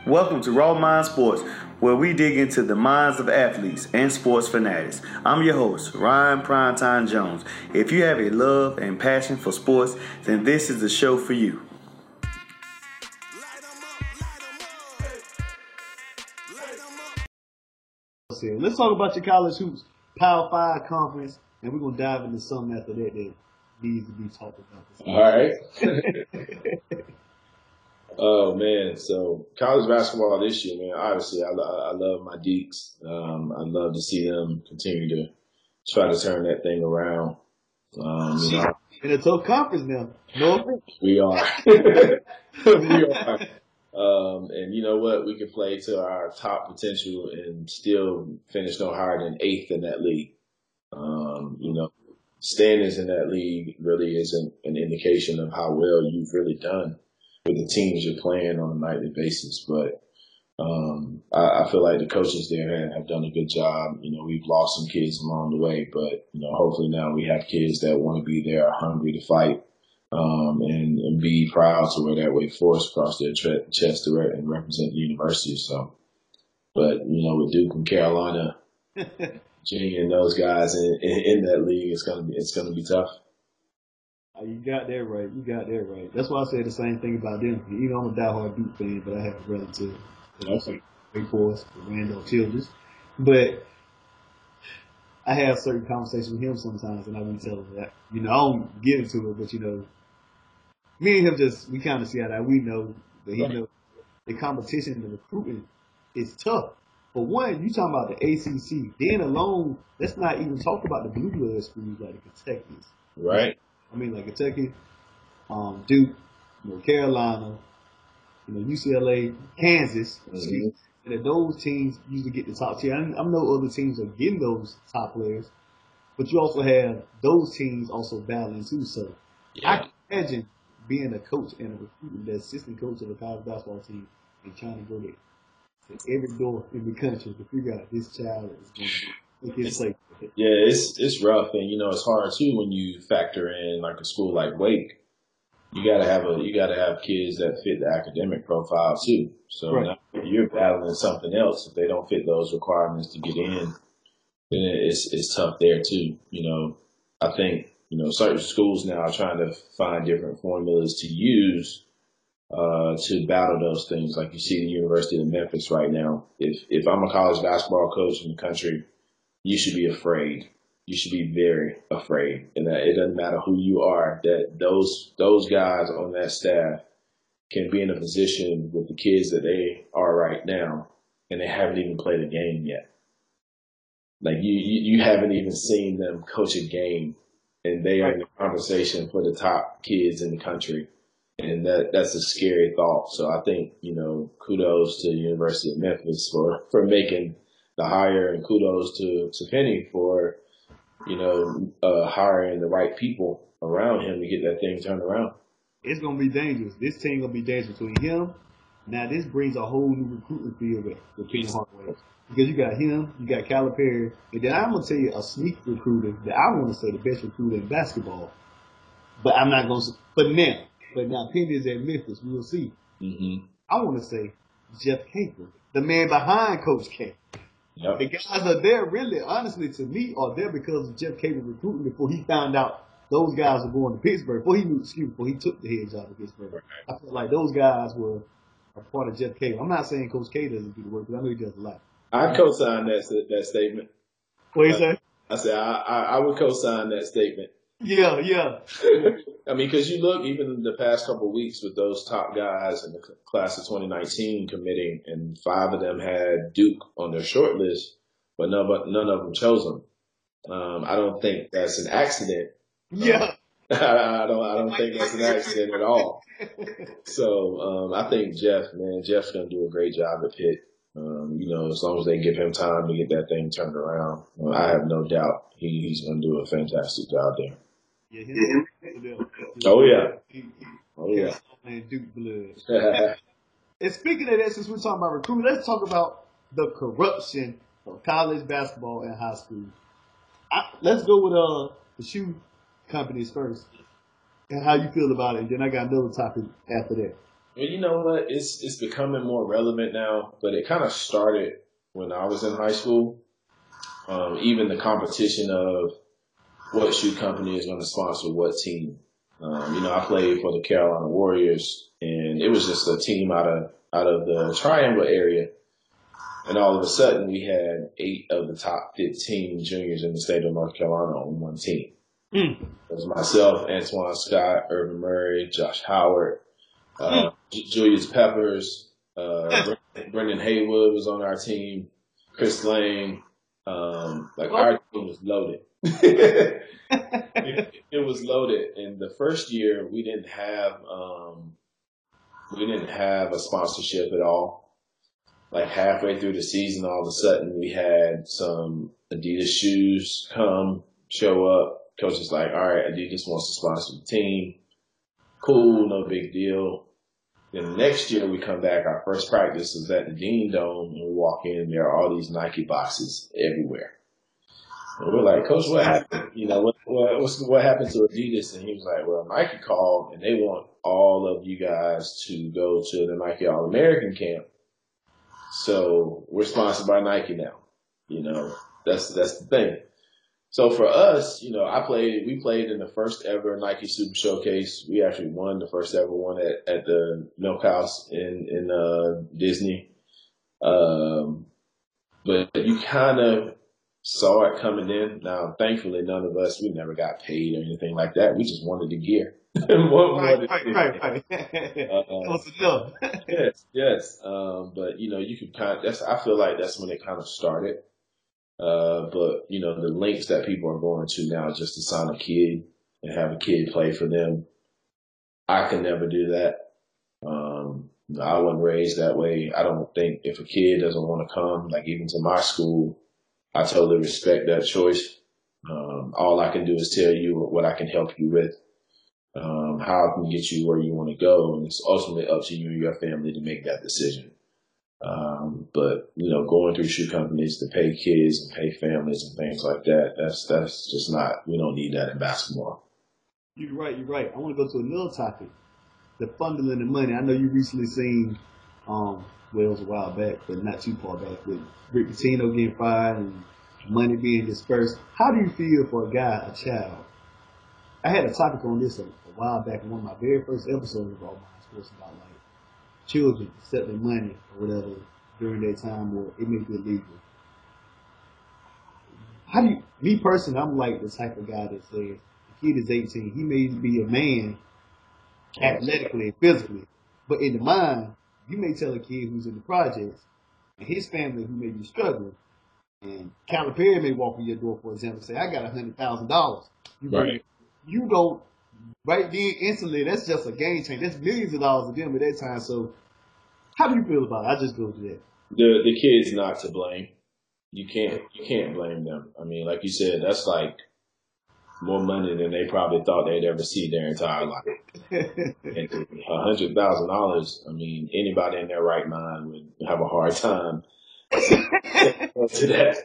Welcome to Raw Mind Sports, where we dig into the minds of athletes and sports fanatics. I'm your host, Ryan Primetime Jones. If you have a love and passion for sports, then this is the show for you. Let's talk about your college hoops, Power 5 conference, and we're going to dive into something after that needs to be talked about. All right. Oh, man. So college basketball this year, man, obviously I love my Deeks. I love to see them continue to try to turn that thing around. In a tough conference now. No, we are. We are. And you know what? We can play to our top potential and still finish no higher than 8th in that league. Standings in that league really isn't an indication of how well you've really done with the teams you're playing on a nightly basis. But I feel like the coaches there have done a good job. We've lost some kids along the way, but, hopefully now we have kids that want to be there, hungry to fight, and be proud to wear that Wake Forest across their chest to represent the university. So, but, with Duke and Carolina, Jimmy and those guys in that league, it's gonna be tough. You got that right. That's why I said the same thing about them. I'm a diehard Duke fan, but I have a relative that's Wake Forest, Randolph Childress. But I have certain conversations with him sometimes, and I won't tell him that. I don't get into it, but me and him we kind of see how that we know, but he knows the competition and the recruiting is tough. For one, you talking about the ACC. Then alone, let's not even talk about the blue blood schools like the Kentuckies. Right. Like Kentucky, Duke, Carolina, UCLA, Kansas. Mm-hmm. And those teams usually get the top tier. I know other teams are getting those top players, but you also have those teams also battling too. So I can imagine being a coach and a recruiter, the assistant coach of a college basketball team, and trying to go to every door in the country to figure out this child is going to make his play. Yeah, it's rough, and it's hard too when you factor in like a school like Wake. You gotta have kids that fit the academic profile too. So now you're battling something else. If they don't fit those requirements to get in, then it's tough there too. I think certain schools now are trying to find different formulas to use to battle those things. Like you see the University of Memphis right now. If I'm a college basketball coach in the country, you should be afraid. You should be very afraid. And that it doesn't matter who you are, that those guys on that staff can be in a position with the kids that they are right now, and they haven't even played a game yet. Like you haven't even seen them coach a game, and they are in the conversation for the top kids in the country. And that's a scary thought. So I think, kudos to the University of Memphis for making the hire, and kudos to Penny for, hiring the right people around him to get that thing turned around. It's going to be dangerous. This team going to be dangerous between him. Now, this brings a whole new recruiting field with Penny Hardaway. Because you got him, you got Calipari, and then I'm going to tell you a sneak recruiter that I want to say the best recruiter in basketball. But I'm not going to say, but now Penny is at Memphis. We'll see. Mm-hmm. I want to say Jeff Capel, the man behind Coach K. Yep. The guys are there really, honestly, to me, are there because of Jeff Capel recruiting before he found out those guys were going to Pittsburgh. Before he took the head job at Pittsburgh. Right. I feel like those guys were a part of Jeff Capel. I'm not saying Coach K doesn't do the work, but I know he does a lot. I co-sign that statement. What do you say? I said I would co-sign that statement. Yeah. I mean, because you look, even the past couple of weeks with those top guys in the class of 2019 committing, and 5 of them had Duke on their short list, but none of them chose them. I don't think that's an accident. Yeah. I don't think that's an accident at all. So I think Jeff's going to do a great job at Pitt. As long as they give him time to get that thing turned around, I have no doubt he's going to do a fantastic job there. Oh yeah. And Duke blood. And speaking of that, since we're talking about recruiting, let's talk about the corruption of college basketball and high school. Let's go with the shoe companies first, and how you feel about it. And then I got another topic after that. Well, you know what? It's becoming more relevant now, but it kind of started when I was in high school. Even the competition of what shoe company is going to sponsor what team. I played for the Carolina Warriors, and it was just a team out of the Triangle area. And all of a sudden, we had 8 of the top 15 juniors in the state of North Carolina on one team. It was myself, Antoine Scott, Urban Murray, Josh Howard, Julius Peppers, Brendan Haywood was on our team, Chris Lane. Our team was loaded. It was loaded. And the first year, we didn't have a sponsorship at all. Like halfway through the season, all of a sudden we had some Adidas shoes show up. Coach is like, all right, Adidas wants to sponsor the team. Cool, no big deal. Then the next year we come back, our first practice is at the Dean Dome, and we walk in, and there are all these Nike boxes everywhere. And we're like, Coach, what happened? What happened to Adidas? And he was like, well, Nike called, and they want all of you guys to go to the Nike All-American camp. So we're sponsored by Nike now. That's the thing. So for us, we played in the first ever Nike Super Showcase. We actually won the first ever one at the Milk House in Disney. But you kind of saw it coming in. Now, thankfully, none of us, we never got paid or anything like that. We just wanted the gear. Right. That was enough. Yes. But you could I feel like that's when it kind of started. But the links that people are going to now just to sign a kid and have a kid play for them, I can never do that. I wasn't raised that way. I don't think if a kid doesn't want to come, like even to my school, I totally respect that choice. All I can do is tell you what I can help you with. How I can get you where you want to go, and it's ultimately up to you and your family to make that decision. But going through shoe companies to pay kids and pay families and things like that, that's just not. We don't need that in basketball. You're right. I want to go to another topic: the funding and the money. I know you recently seen, it was a while back, but not too far back, with Rick Pitino getting fired and money being dispersed. How do you feel for a child? I had a topic on this a while back in one of my very first episodes of All My Sports about like children accepting money or whatever during their time where it may be illegal. Me personally, I'm like the type of guy that says the kid is 18, he may be a man athletically and physically, but in the mind, you may tell a kid who's in the projects and his family who may be struggling, and Calipari may walk in your door, for example, and say, I got $100,000. Right. You don't, right then instantly, that's just a game changer. That's millions of dollars to them at that time. So how do you feel about it? I just go to that. The kid's not to blame. You can't blame them. I mean, like you said, that's like more money than they probably thought they'd ever see their entire life. And $100,000, I mean, anybody in their right mind would have a hard time to that.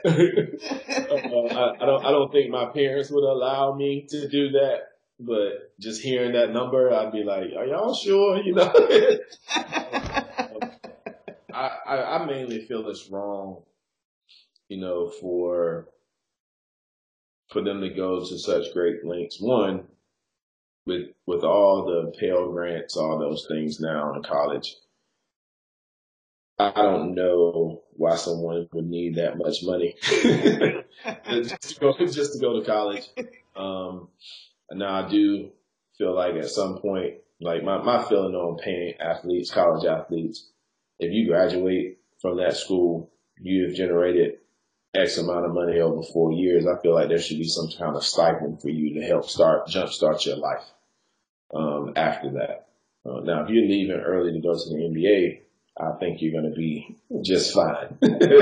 I don't think my parents would allow me to do that, but just hearing that number, I'd be like, are y'all sure? I mainly feel it's wrong, for them to go to such great lengths. One, with all the Pell Grants, all those things now in college, I don't know why someone would need that much money just to go to college. Now I do feel like at some point, like my feeling on paying college athletes, if you graduate from that school, you have generated X amount of money over 4 years. I feel like there should be some kind of stipend for you to help jumpstart your life after that. Now, if you're leaving early to go to the NBA, I think you're going to be just fine.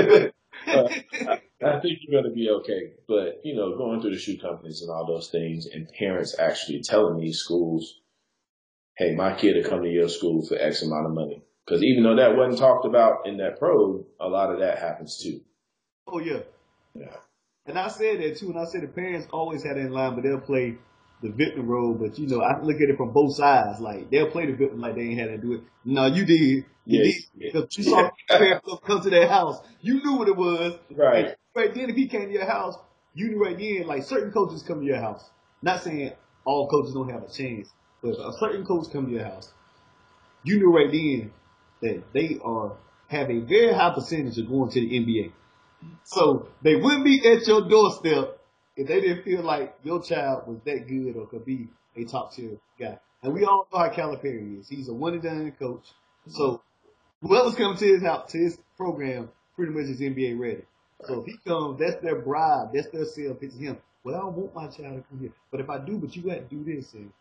I think you're going to be okay. But, going through the shoe companies and all those things, and parents actually telling these schools, hey, my kid will come to your school for X amount of money. Because even though that wasn't talked about in that probe, a lot of that happens too. Oh, yeah. Yeah. And I said that too. And I said the parents always had it in line, but they'll play the victim role, but I look at it from both sides. Like they'll play the victim like they ain't had to do it. No, you did. You did because you saw Calipari come to their house. You knew what it was. Right. And right then, if he came to your house, you knew right then. Like certain coaches come to your house. Not saying all coaches don't have a chance, but if a certain coach come to your house, you knew right then that they have a very high percentage of going to the NBA. So they wouldn't be at your doorstep if they didn't feel like your child was that good or could be a top tier guy. And we all know how Calipari is. He's a one and done coach. So whoever's coming to his house, to his program, pretty much is NBA ready. So if he comes, that's their bribe, that's their sale pitch to him. Well, I don't want my child to come here, but if I do, but you got to do this and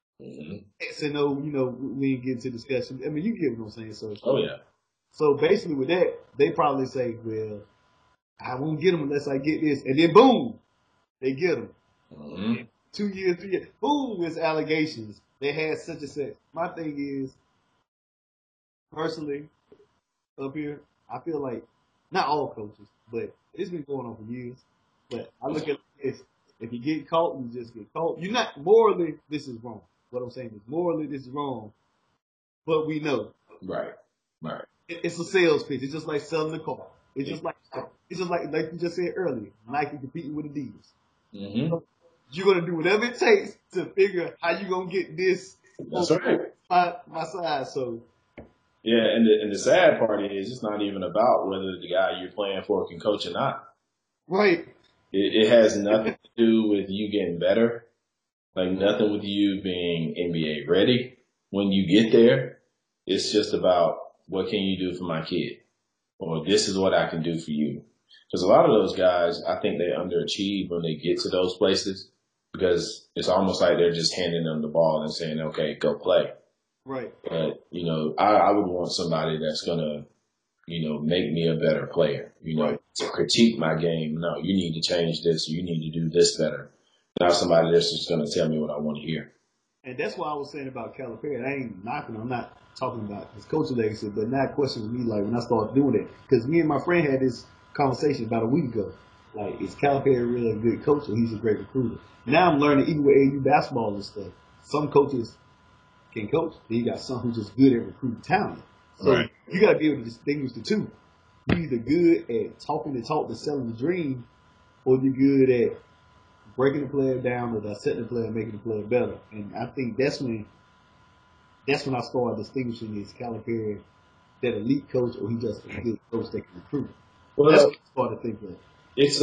X and O, we ain't get into discussion. I mean, you get what I'm saying. So So basically, with that, they probably say, "Well, I won't get them unless I get this," and then boom, they get them. 2 years, 3 years, boom, it's allegations. They had such a sex. My thing is, personally, up here, I feel like not all coaches, but it's been going on for years. But I look at this: if you get caught, you just get caught. You're not morally. This is wrong. What I'm saying is morally, this is wrong. But we know. Right. It's a sales pitch. It's just like selling a car. It's just like you just said earlier, Nike competing with Adidas. You're gonna do whatever it takes to figure how you gonna get this. That's right. My size. So. Yeah, and the sad part is it's not even about whether the guy you're playing for can coach or not. Right. It has nothing to do with you getting better. Like nothing with you being NBA ready when you get there. It's just about what can you do for my kid? Or this is what I can do for you. Because a lot of those guys, I think they underachieve when they get to those places because it's almost like they're just handing them the ball and saying, okay, go play. Right. But, I would want somebody that's going to, make me a better player, to critique my game. No, you need to change this. You need to do this better. Not somebody that's just going to tell me what I want to hear. And that's why I was saying about Calipari. I ain't knocking. I'm not talking about his coaching legacy, but now questions me like when I started doing it. Because me and my friend had this conversation about a week ago. Like, is Calipari really a good coach or he's a great recruiter? Now I'm learning even with AU basketball and stuff. Some coaches can coach. Then you got some who's just good at recruiting talent. So you got to be able to distinguish the two. You're either good at talking the talk, to selling the dream, or you're good at breaking the player down or dissecting the player and making the player better. And I think that's when I started distinguishing is Calipari that elite coach or he just a good coach that can recruit. Well, that's what I started thinking. It's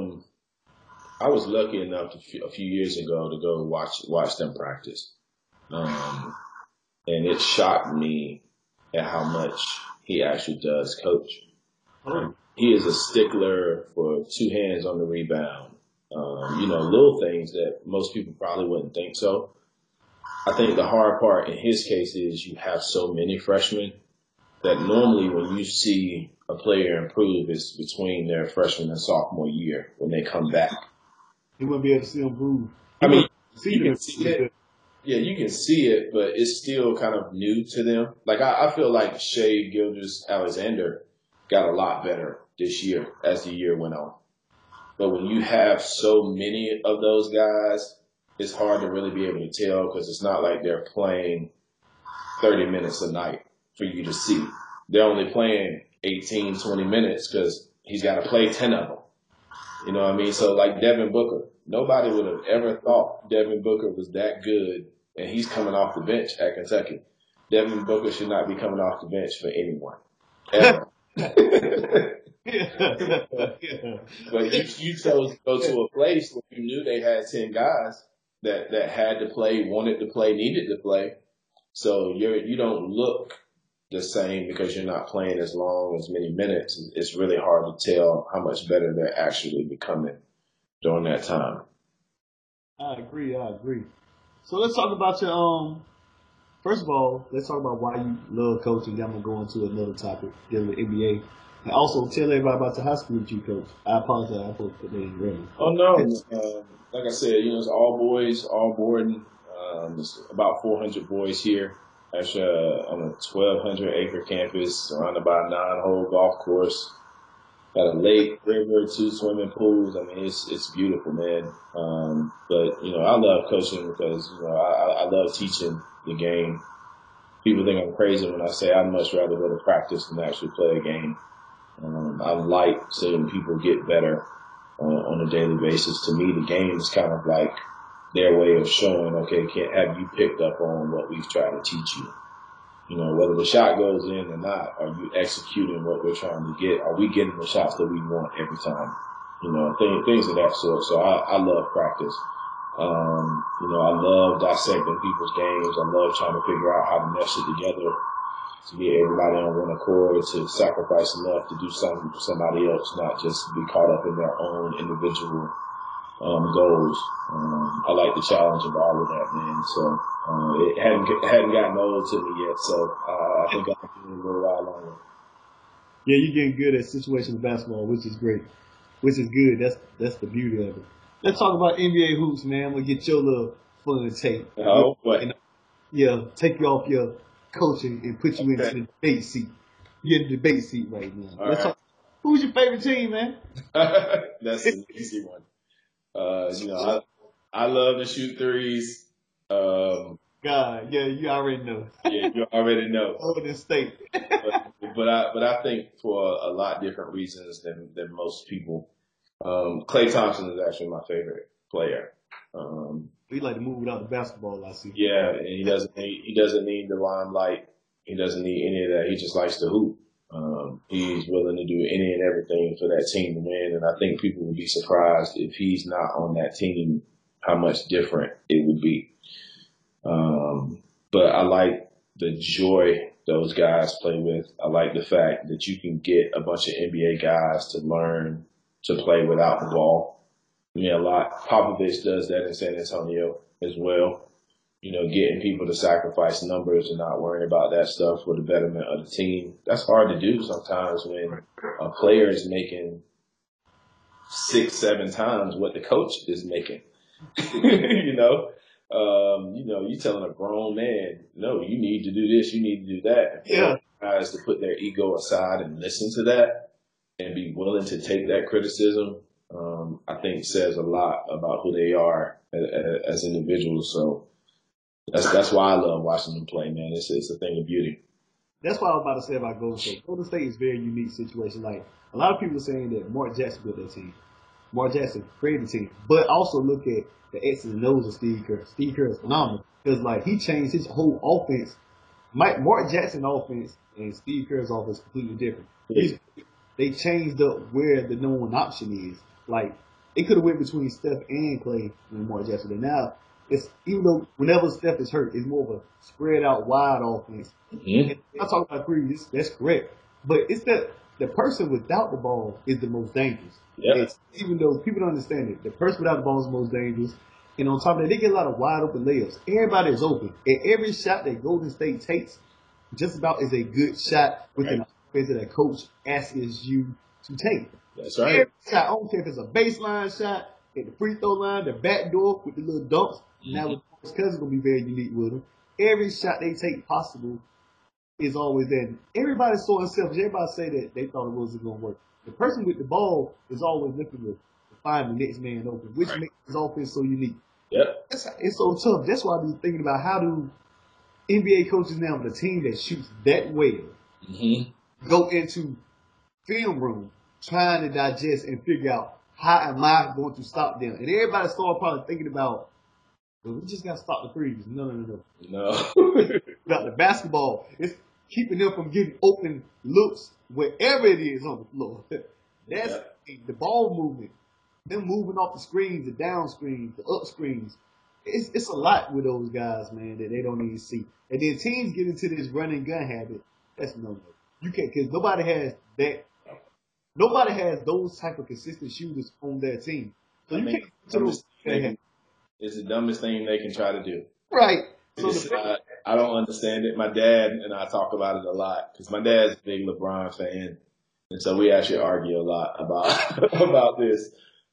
I was lucky enough a few years ago to go watch them practice, and it shocked me at how much he actually does coach. He is a stickler for 2 hands on the rebound. Little things that most people probably wouldn't think so. I think the hard part in his case is you have so many freshmen that normally when you see a player improve is between their freshman and sophomore year when they come back. You wouldn't be able to see him improve. You can see it. Yeah, you can see it, but it's still kind of new to them. Like I feel like Shai Gilgeous-Alexander got a lot better this year as the year went on. But when you have so many of those guys, it's hard to really be able to tell because it's not like they're playing 30 minutes a night for you to see. They're only playing 18, 20 minutes because he's got to play 10 of them. You know what I mean? So like Devin Booker, nobody would have ever thought Devin Booker was that good, and he's coming off the bench at Kentucky. Devin Booker should not be coming off the bench for anyone, ever. But you chose to go to a place where you knew they had 10 guys that had to play, wanted to play, needed to play. So you don't look the same because you're not playing as long, as many minutes. It's really hard to tell how much better they're actually becoming during that time. I agree. So let's talk about your first of all, let's talk about why you love coaching. Then I'm gonna go into another topic dealing with NBA. And also tell everybody about the high school that you coach. I apologize, I supposed to put that in ready. Oh no. Like I said, it's all boys, all boarding. There's about 400 boys here. Actually, on a 1,200 acre campus, surrounded by a 9-hole golf course. got a lake, river, 2 swimming pools. I mean, it's beautiful, man. But I love coaching because I love teaching the game. People think I'm crazy when I say I'd much rather go to practice than actually play a game. I like seeing people get better on a daily basis. To me, the game is kind of like their way of showing, okay, have you picked up on what we've tried to teach you? Whether the shot goes in or not, are you executing what we're trying to get? Are we getting the shots that we want every time? Things of that sort. So I love practice. I love dissecting people's games. I love trying to figure out how to mesh it together to get everybody on one accord, to sacrifice enough to do something for somebody else, not just be caught up in their own individual goals. I like the challenge of all of that, man. So it hadn't gotten old to me yet. So I think I'll be a little while longer. Yeah, you're getting good at situational basketball, which is great, which is good. That's the beauty of it. Let's talk about NBA hoops, man. We'll get your little fun tape. Oh, what? Take you off your coaching and put you into the debate seat. You're in the debate seat right now. Let's talk. Who's your favorite team, man? That's an easy one. I love to shoot threes. God, yeah, you already know. Yeah, you already know. Golden State. but I think for a lot different reasons than most people. Klay Thompson is actually my favorite player. He like to move without the basketball, I see. Yeah, and he doesn't need the limelight. He doesn't need any of that. He just likes to hoop. He's willing to do any and everything for that team to win, and I think people would be surprised if he's not on that team, how much different it would be. But I like the joy those guys play with. I like the fact that you can get a bunch of NBA guys to learn to play without the ball. A lot. Popovich does that in San Antonio as well. Getting people to sacrifice numbers and not worrying about that stuff for the betterment of the team. That's hard to do sometimes when a player is making 6-7 times what the coach is making. You telling a grown man, no, you need to do this, you need to do that. Yeah. Guys to put their ego aside and listen to that and be willing to take that criticism, I think says a lot about who they are as individuals. So that's why I love watching them play, man. It's a thing of beauty. That's what I was about to say about Golden State. Golden State is a very unique situation. Like, a lot of people are saying that Mark Jackson built that team. Mark Jackson created the team. But also look at the X's and O's of Steve Kerr. Steve Kerr is phenomenal. Because, he changed his whole offense. Mark Jackson's offense and Steve Kerr's offense is completely different. Yeah. They changed up where the number one option is. It could have went between Steph and Klay and Mark Jackson. And now, even though whenever Steph is hurt, it's more of a spread out wide offense. Mm-hmm. And I talk about threes, that's correct. But it's that the person without the ball is the most dangerous. Yeah. Even though people don't understand it, the person without the ball is the most dangerous. And on top of that, they get a lot of wide open layups. Everybody is open. And every shot that Golden State takes just about is a good shot with an offense that a coach asks you to take. That's right. Every shot, I don't care if it's a baseline shot, at the free throw line, the back door with the little dunks. Mm-hmm. Now, his cousin going to be very unique with him. Every shot they take possible is always there. Everybody's so unselfish. Everybody say that they thought it wasn't going to work. The person with the ball is always looking to find the next man open, which makes his offense so unique. Yep. It's so tough. That's why I be thinking about how do NBA coaches now with a team that shoots that well go into film room trying to digest and figure out how am I going to stop them. And everybody started probably thinking about, well, we just got to stop the threes. No. About the basketball, it's keeping them from getting open looks wherever it is on the floor. That's the ball movement. Them moving off the screens, the down screens, the up screens. It's a lot with those guys, man, that they don't even see. And then teams get into this running gun habit. That's no. You can't, because nobody has that. Nobody has those type of consistent shooters on their team. So you can't. It's the dumbest thing they can try to do. Right. So I don't understand it. My dad and I talk about it a lot because my dad's a big LeBron fan, and so we actually argue a lot about this.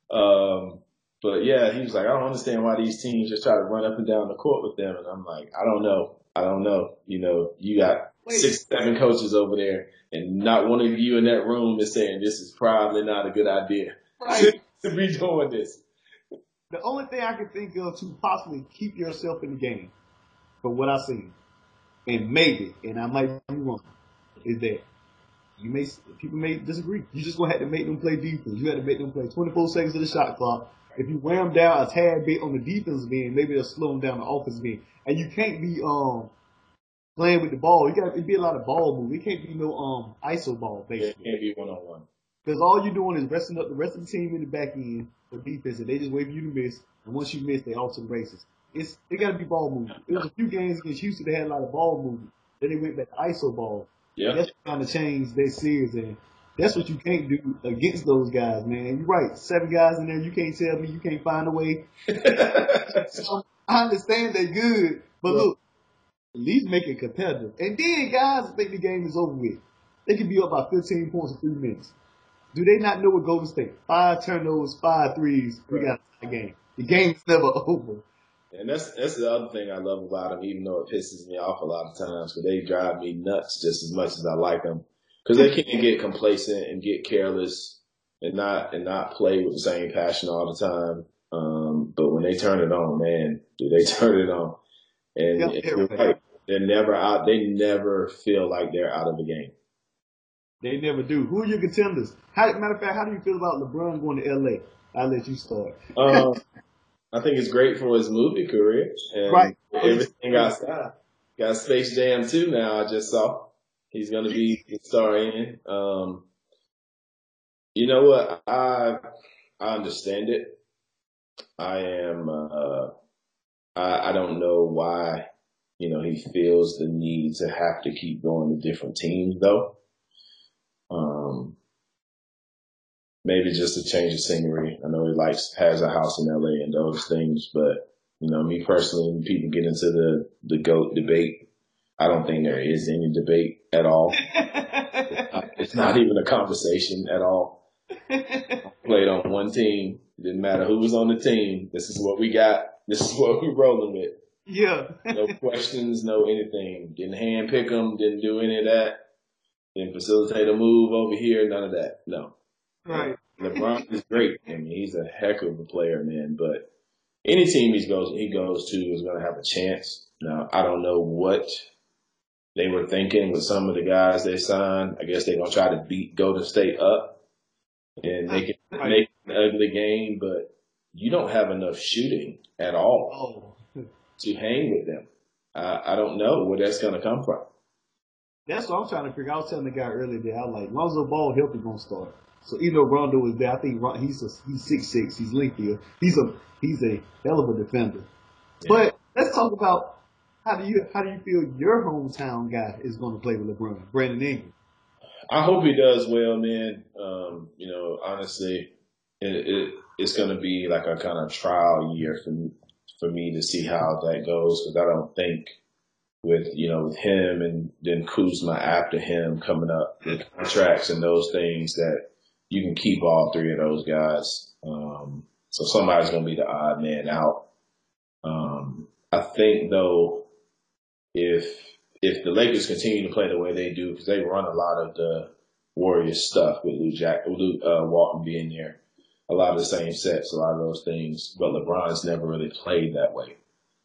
But yeah, he was like, I don't understand why these teams just try to run up and down the court with them, and I'm like, I don't know. You got 6, 7 coaches over there, and not one of you in that room is saying this is probably not a good idea to be doing this. The only thing I can think of to possibly keep yourself in the game, from what I've seen, and maybe, and I might be wrong, is that people may disagree. You just gonna have to make them play defense. You have to make them play 24 seconds of the shot clock. If you wear them down a tad bit on the defensive end, maybe they'll slow them down the offensive end. And you can't be playing with the ball. You got to be a lot of ball movement. It can't be no ISO ball basically. It can't be 1-on-1. Because all you're doing is resting up the rest of the team in the back end for defense, and they just wait for you to miss. And once you miss, they off to the races. It got to be ball movement. There was a few games against Houston that had a lot of ball movement. Then they went back to ISO ball. Yeah, that's trying to change their series, and that's what you can't do against those guys, man. You're right. 7 guys in there. You can't tell me you can't find a way. So, I understand they're good, but look, at least make it competitive. And then guys think the game is over with. They can be up by 15 points in 3 minutes. Do they not know what Golden State? 5 turnovers, 5 threes. We got a game. The game's never over. And that's the other thing I love about them, even though it pisses me off a lot of times, because they drive me nuts just as much as I like them. Because they can't get complacent and get careless and not play with the same passion all the time. But when they turn it on, man, they turn it on. And you're right, they're never out. They never feel like they're out of the game. They never do. Who are your contenders? Matter of fact, how do you feel about LeBron going to L.A.? I'll let you start. I think it's great for his movie career and everything outside. Got Space Jam 2 now, I just saw. He's going to be the star in. You know what? I understand it. I don't know why, he feels the need to have to keep going to different teams, though. Maybe just a change of scenery. I know he has a house in LA and those things, but me personally, when people get into the GOAT debate, I don't think there is any debate at all. It's not even a conversation at all. Played on one team. Didn't matter who was on the team. This is what we got. This is what we're rolling with. Yeah. No questions, no anything. Didn't handpick them. Didn't do any of that. Didn't facilitate a move over here. None of that. No. Right. LeBron is great. I mean, he's a heck of a player, man. But any team he goes to is going to have a chance. Now, I don't know what they were thinking with some of the guys they signed. I guess they're going to try to beat Golden State up and make it an ugly game. But you don't have enough shooting at all to hang with them. I don't know where that's going to come from. That's what I'm trying to figure out. I was telling the guy earlier that I like Lonzo Ball healthy going to start. So even though Rondo was there, I think he's 6'6", he's lengthier. He's a hell of a defender. Yeah. But let's talk about how do you feel your hometown guy is going to play with LeBron, Brandon Ingram? I hope he does well, man. Honestly, it's going to be like a kind of trial year for me to see how that goes, because I don't think with him and then Kuzma after him coming up with contracts and those things that you can keep all 3 of those guys. So somebody's going to be the odd man out. I think, though, if the Lakers continue to play the way they do, because they run a lot of the Warriors stuff with Luke Walton being there, a lot of the same sets, a lot of those things, but LeBron's never really played that way.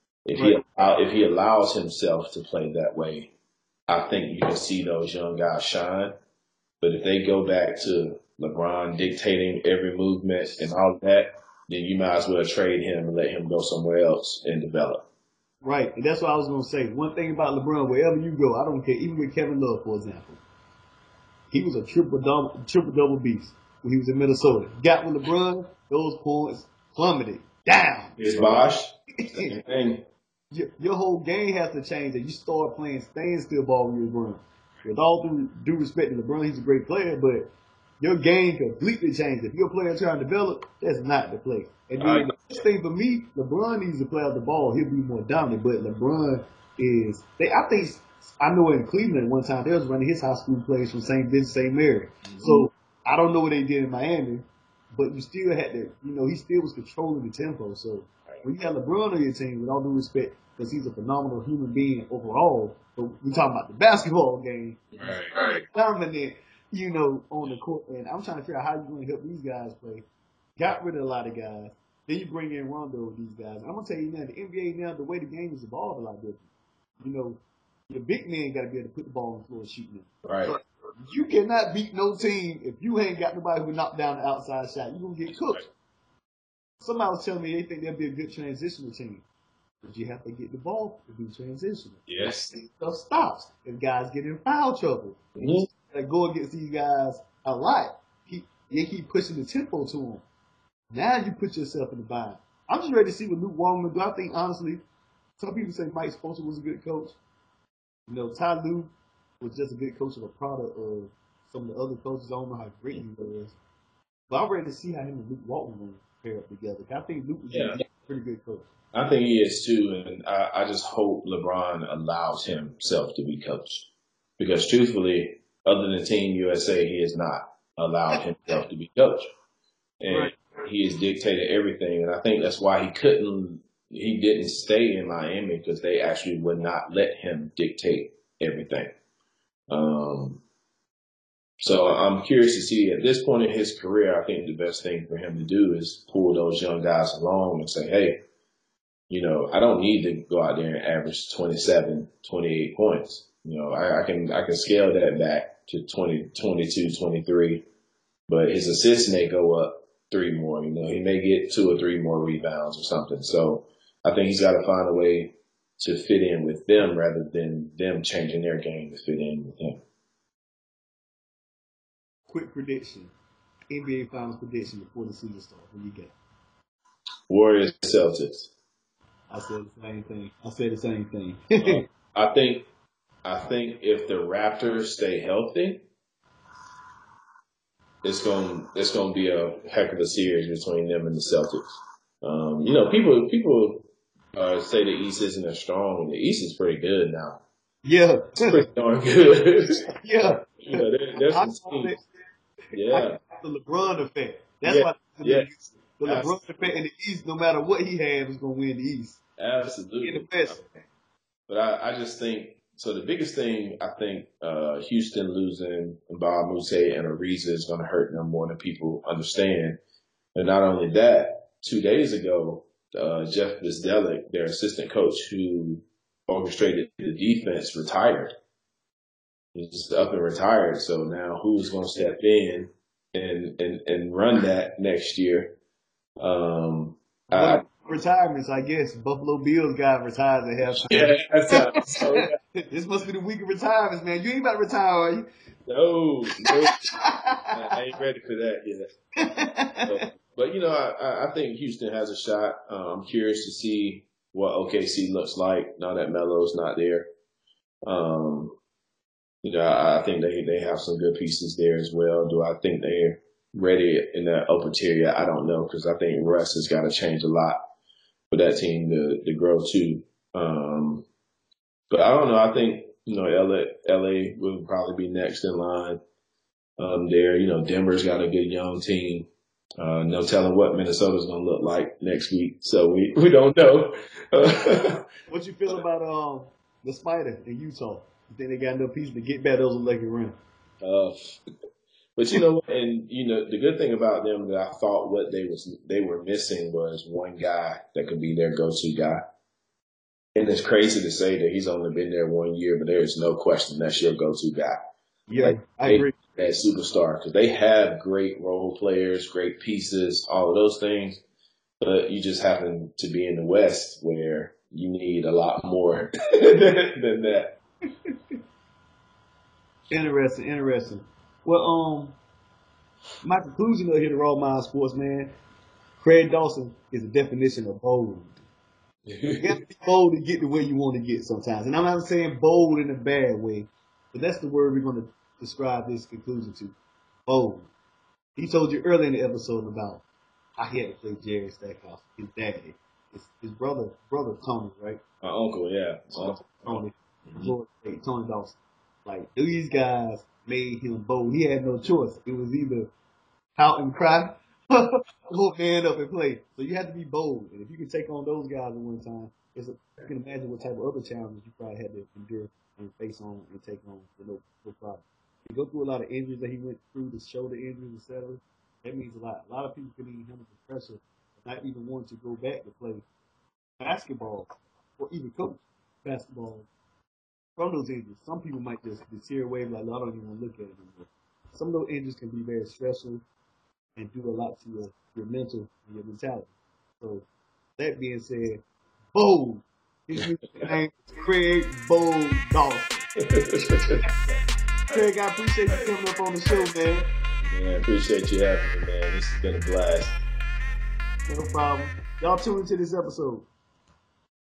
If he allows himself to play that way, I think you can see those young guys shine. But if they go back to LeBron dictating every movement and all that, then you might as well trade him and let him go somewhere else and develop. Right, and that's what I was going to say. One thing about LeBron, wherever you go, I don't care. Even with Kevin Love, for example, he was a triple double beast when he was in Minnesota. Got with LeBron, those points plummeted down. It's Bosh. Same thing. Your whole game has to change, and you start playing standstill ball with LeBron. With all due respect to LeBron, he's a great player, but your game completely changed. If you're a player trying to develop, that's not the play. And then the next thing for me, LeBron needs to play out the ball. He'll be more dominant, but LeBron is I know in Cleveland one time they was running his high school plays from St. Vincent, St. Mary. Mm-hmm. So I don't know what they did in Miami, but you still had to, he still was controlling the tempo. So when you got LeBron on your team, with all due respect, because he's a phenomenal human being overall, but we're talking about the basketball game, dominant, on the court. And I'm trying to figure out how you're going to help these guys play. Got rid of a lot of guys. Then you bring in Rondo with these guys. I'm going to tell you now, the NBA now, the way the game is evolved a lot different. Your big man got to be able to put the ball on the floor and shoot them. Right. So you cannot beat no team if you ain't got nobody who knock down the outside shot. You're going to get cooked. Somebody was telling me they think they'll be a good transitional team. But you have to get the ball to be transitional. Yes. Stuff stops if guys get in foul trouble. Mm-hmm. Go against these guys a lot. They keep pushing the tempo to them. Now you put yourself in the bind. I'm just ready to see what Luke Walton do. I think, honestly, some people say Mike Spoelstra was a good coach. Ty Lue was just a good coach of a product of some of the other coaches. I don't know how great he was. But I'm ready to see how him and Luke Walton will pair up together. I think Luke is a pretty good coach. I think he is too, and I just hope LeBron allows himself to be coached. Because truthfully, other than Team USA, he has not allowed himself to be coached. And he has dictated everything, and I think that's why he didn't stay in Miami, because they actually would not let him dictate everything. So I'm curious to see, at this point in his career, I think the best thing for him to do is pull those young guys along and say, hey, I don't need to go out there and average 27, 28 points. I can scale that back to 20, 22, 23, but his assists may go up 3 more. He may get 2 or 3 more rebounds or something. So I think he's got to find a way to fit in with them rather than them changing their game to fit in with him. Quick prediction. NBA Finals prediction before the season starts. What you got? Warriors, Celtics. I said the same thing. I think if the Raptors stay healthy, it's going to be a heck of a series between them and the Celtics. People say the East isn't as strong, and the East is pretty good now. Yeah, it's pretty darn good. Yeah, there's some teams. Yeah, the LeBron effect. That's why. Yeah. The LeBron effect in the East, no matter what he has, is going to win the East. Absolutely. In the best. But I just think, so the biggest thing, I think Houston losing Bob Moute and Ariza is going to hurt them more than people understand. And not only that, 2 days ago, Jeff Bzdelik, their assistant coach who orchestrated the defense, retired. He's just up and retired. So now who's going to step in and run that next year? Retirements, I guess. Buffalo Bills guy retires at halftime. Yeah, that's how. This must be the week of retirements, man. You ain't about to retire, are you? No. I ain't ready for that yet. But I think Houston has a shot. I'm curious to see what OKC looks like now that Melo's not there. I think they have some good pieces there as well. Do I think they're ready in that upper tier yet? I don't know, because I think Russ has got to change a lot for that team to grow too. But I don't know. I think, LA will probably be next in line there. Denver's got a good young team. No telling what Minnesota's going to look like next week. So we don't know. What you feel about the Spider in Utah? You think they got enough pieces to get back those electric run? But you know what, and the good thing about them that I thought what they were missing was one guy that could be their go-to guy. And it's crazy to say that he's only been there 1 year, but there is no question that's your go-to guy. Yeah, I agree. That superstar, because they have great role players, great pieces, all of those things, but you just happen to be in the West where you need a lot more than that. Interesting. Well, my conclusion here to Raw Mind Sports, man, Craig Dawson is a definition of bold. You got to be bold to get to where you want to get sometimes. And I'm not saying bold in a bad way, but that's the word we're going to describe this conclusion to. Bold. He told you earlier in the episode about how he had to play Jerry Stackhouse, his daddy. His brother Tony, right? My uncle, yeah. Tony. Lord, Tony Dawson. Like, these guys made him bold. He had no choice. It was either pout and cry Go man up and play. So you have to be bold. And if you can take on those guys at one time, you can imagine what type of other challenges you probably had to endure and face on and take on with no problem. He go through a lot of injuries that he went through, the shoulder injuries, etc. That means a lot. A lot of people couldn't even handle the pressure of not even wanting to go back to play basketball or even coach basketball from those injuries. Some people might just tear away like, I don't even want to look at it anymore. Some of those injuries can be very stressful and do a lot to your mental and your mentality. So that being said, bold. His name is Craig Bold Dawson. Craig, I appreciate you coming up on the show, man. Yeah, I appreciate you having me, man. This has been a blast. No problem. Y'all tune into this episode.